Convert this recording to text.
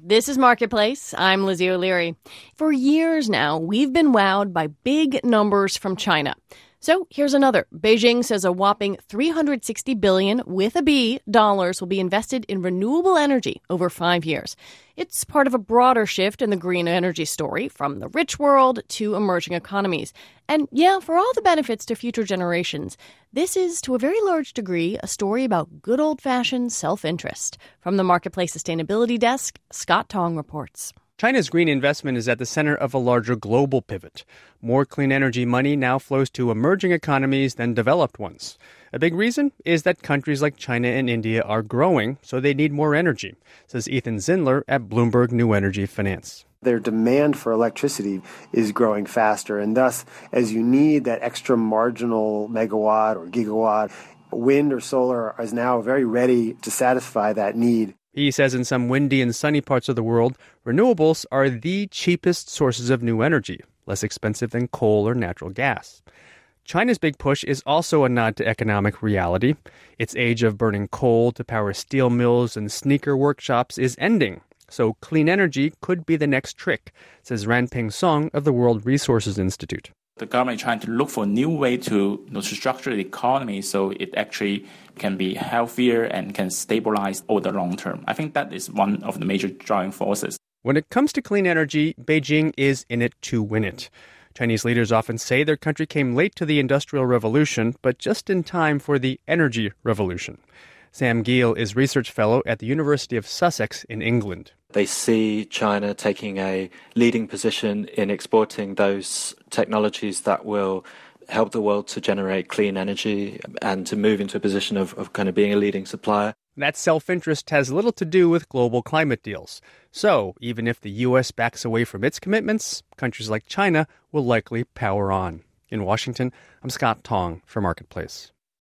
This is Marketplace. I'm Lizzie O'Leary. For years now, we've been wowed by big numbers from China. So here's another. Beijing says a whopping $360 billion with a B dollars will be invested in renewable energy over 5 years. It's part of a broader shift in the green energy story from the rich world to emerging economies. And yeah, for all the benefits to future generations, this is to a very large degree a story about good old-fashioned self-interest. From the Marketplace Sustainability Desk, Scott Tong reports. China's green investment is at the center of a larger global pivot. More clean energy money now flows to emerging economies than developed ones. A big reason is that countries like China and India are growing, so they need more energy, says Ethan Zindler at Bloomberg New Energy Finance. Their demand for electricity is growing faster, and thus, as you need that extra marginal megawatt or gigawatt, wind or solar is now very ready to satisfy that need. He says in some windy and sunny parts of the world, renewables are the cheapest sources of new energy, less expensive than coal or natural gas. China's big push is also a nod to economic reality. Its age of burning coal to power steel mills and sneaker workshops is ending. So clean energy could be the next trick, says Ranping Song of the World Resources Institute. The government is trying to look for a new way to structure the economy so it actually can be healthier and can stabilize over the long term. I think that is one of the major driving forces. When it comes to clean energy, Beijing is in it to win it. Chinese leaders often say their country came late to the Industrial Revolution, but just in time for the energy revolution. Sam Gill is research fellow at the University of Sussex in England. They see China taking a leading position in exporting those technologies that will help the world to generate clean energy and to move into a position of kind of being a leading supplier. That self-interest has little to do with global climate deals. So even if the U.S. backs away from its commitments, countries like China will likely power on. In Washington, I'm Scott Tong for Marketplace.